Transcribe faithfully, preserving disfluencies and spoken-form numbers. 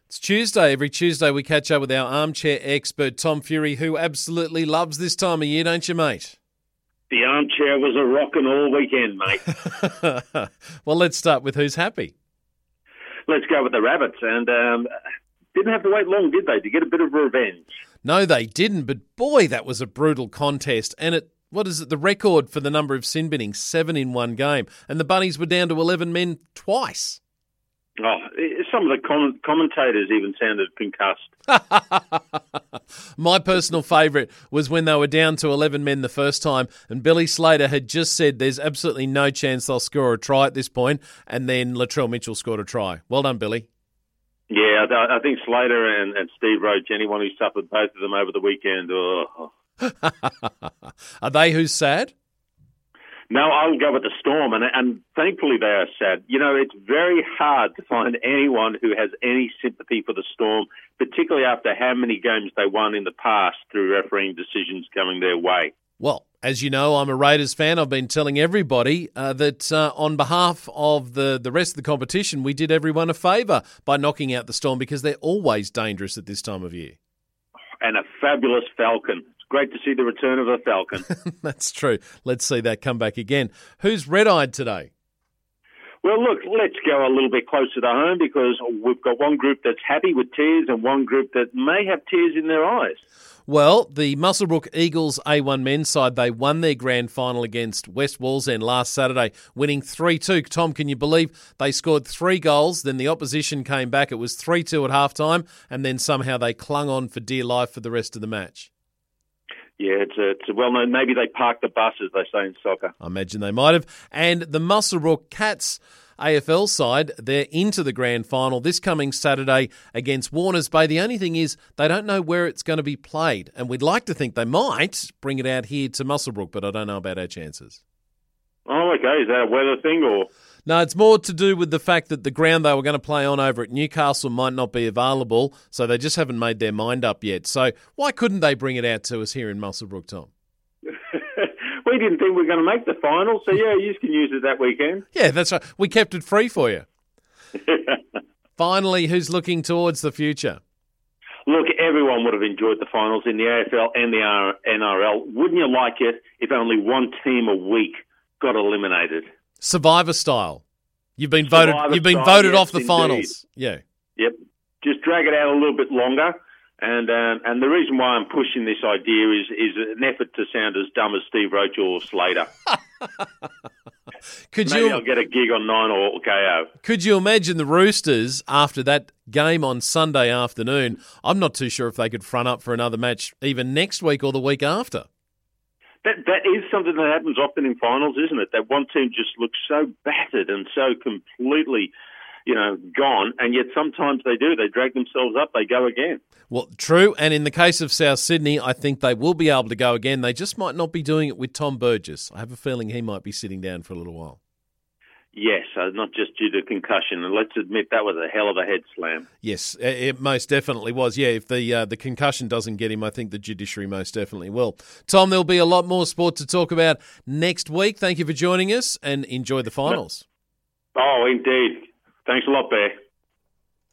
It's Tuesday. Every Tuesday we catch up with our armchair expert, Tom Fury, who absolutely loves this time of year, don't you, mate? The armchair was a rockin' all weekend, mate. Well, let's start with who's happy. Let's go with the Rabbits. And um, didn't have to wait long, did they, to get a bit of revenge? No, they didn't. But boy, that was a brutal contest. And it, what is it, the record for the number of sin binnings, seven in one game. And the Bunnies were down to eleven men twice. Oh, some of the com- commentators even sounded concussed. My personal favourite was when they were down to eleven men the first time and Billy Slater had just said there's absolutely no chance they'll score a try at this point, and then Latrell Mitchell scored a try. Well done, Billy. Yeah, I think Slater and, and Steve Roach, anyone who suffered both of them over the weekend. Oh. Are they who's sad? No, I'll go with the Storm, and, and thankfully they are sad. You know, it's very hard to find anyone who has any sympathy for the Storm, particularly after how many games they won in the past through refereeing decisions coming their way. Well, as you know, I'm a Raiders fan. I've been telling everybody uh, that uh, on behalf of the, the rest of the competition, we did everyone a favour by knocking out the Storm because they're always dangerous at this time of year. And a fabulous Falcon. Great to see the return of a Falcon. That's true. Let's see that come back again. Who's red-eyed today? Well, look, let's go a little bit closer to home because we've got one group that's happy with tears and one group that may have tears in their eyes. Well, the Muswellbrook Eagles A one men's side, they won their grand final against West Wallsend last Saturday, winning three two. Tom, can you believe they scored three goals, then the opposition came back. It was three two at halftime, and then somehow they clung on for dear life for the rest of the match. Yeah, it's a, it's a well-known. Maybe they parked the bus, as they say in soccer. I imagine they might have. And the Muswellbrook Cats A F L side, they're into the grand final this coming Saturday against Warners Bay. The only thing is they don't know where it's going to be played, and we'd like to think they might bring it out here to Muswellbrook, but I don't know about our chances. Oh, okay. Is that a weather thing or...? No, it's more to do with the fact that the ground they were going to play on over at Newcastle might not be available, so they just haven't made their mind up yet. So why couldn't they bring it out to us here in Muswellbrook, Tom? We didn't think we were going to make the final, so yeah, you can use it that weekend. Yeah, that's right. We kept it free for you. Finally, who's looking towards the future? Look, everyone would have enjoyed the finals in the A F L and the N R L. Wouldn't you like it if only one team a week got eliminated? Survivor style. You've been voted. Survivor you've been style, voted yes, off the indeed. finals. Yeah. Yep. Just drag it out a little bit longer. And um, and the reason why I'm pushing this idea is is an effort to sound as dumb as Steve Roach or Slater. Could Maybe you? I'll get a gig on Nine or K O. Could you imagine the Roosters after that game on Sunday afternoon? I'm not too sure if they could front up for another match even next week or the week after. That that is something that happens often in finals, isn't it? That one team just looks so battered and so completely, you know, gone, and yet sometimes they do. They drag themselves up, they go again. Well, true, and in the case of South Sydney, I think they will be able to go again. They just might not be doing it with Tom Burgess. I have a feeling he might be sitting down for a little while. Yes, uh, not just due to concussion. And let's admit that was a hell of a head slam. Yes, it most definitely was. Yeah, if the uh, the concussion doesn't get him, I think the judiciary most definitely will. Tom, there'll be a lot more sport to talk about next week. Thank you for joining us and enjoy the finals. Oh, indeed. Thanks a lot, Bear.